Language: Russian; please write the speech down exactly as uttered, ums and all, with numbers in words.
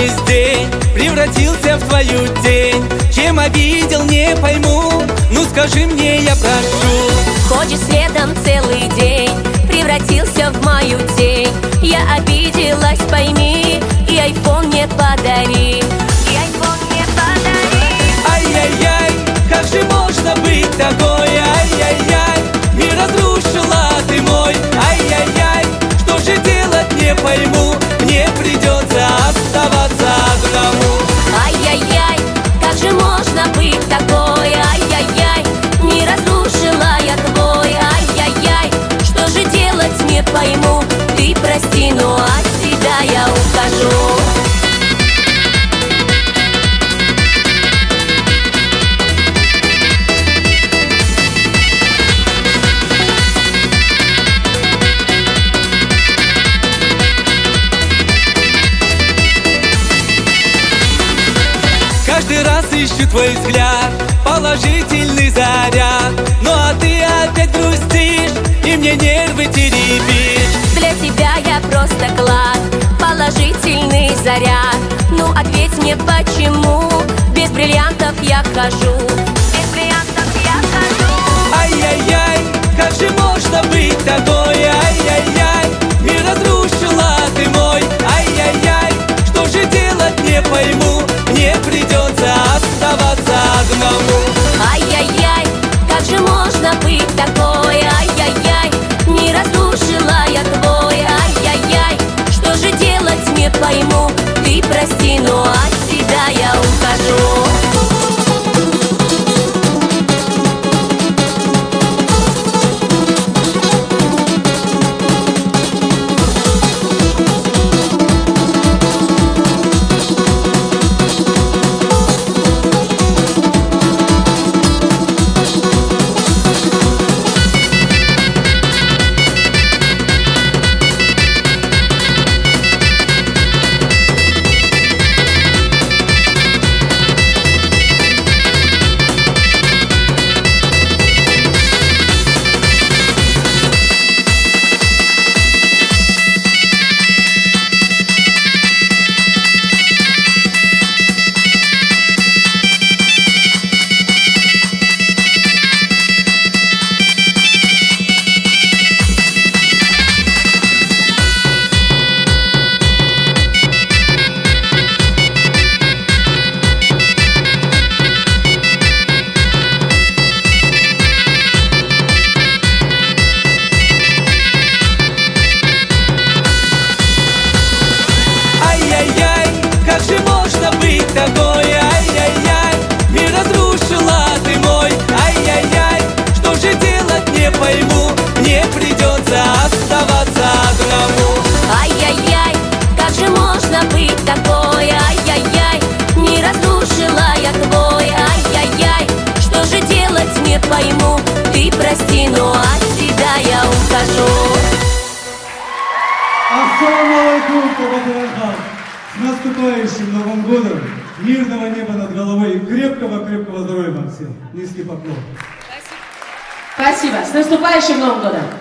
весь день превратился в твою тень. Чем обидел, не пойму, ну скажи мне, я прошу. Ходишь следом целый день, превратился в мою тень. Я обиделась, пойми, и айфон мне подари. И айфон мне подари. Ай-яй-яй, как же можно быть такой? Ай-яй-яй, мир разрушила ты мой. Ай-яй-яй, что же делать, не пойму. Мне придется оставаться одному. Ай-яй-яй, как же можно быть такой? Ай-яй-яй, не разрушила я твой. Ай-яй-яй, что же делать, не пойму. Ты прости, но от тебя я ухожу. Каждый раз ищу твой взгляд, положительный заряд. Ну а ты опять грустишь и мне нервы теребишь. Для тебя я просто клад, положительный заряд. Ну ответь мне, почему без бриллиантов я хожу? Без бриллиантов я хожу. Ай-яй-яй, как же можно быть такой? Ай-яй-яй, мир разрушила ты мой. Ай-яй-яй, что же делать, не пойму. Мне придется оставаться одному. Ай-яй-яй, как же можно быть такой? Ай-яй-яй, не разрушила я твой. Ай-яй-яй, что же делать, не пойму. Ты прости, но от тебя я ухожу. Такой, ай-яй-яй, мир разрушила ты мой. Ай-яй-яй, что же делать, не пойму. Мне придется оставаться одному. Ай-яй-яй, как же можно быть такой? Ай-яй-яй, не разрушила я твой. Ай-яй-яй, что же делать, не пойму. Ты прости, но от тебя я ухожу. Ассаламу алейкум, Табатархан. С наступающим Новым годом! Мирного неба над головой и крепкого-крепкого здоровья вам всем. Низкий поклон. Спасибо. Спасибо. С наступающим Новым годом!